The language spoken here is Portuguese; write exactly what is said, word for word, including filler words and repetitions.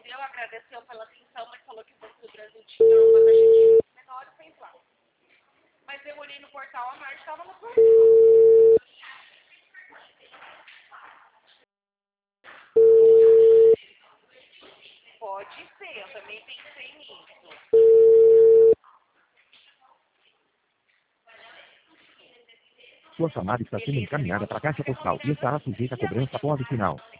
respondeu, agradeceu pela atenção, mas falou que o Banco do Brasil tinha uma taxa de juros menor e fez lá. Mas eu olhei no portal, a Marte estava no portal. Pode ser, eu também pensei nisso. Sua chamada está sendo encaminhada para a caixa postal e estará sujeita a cobrança após o final.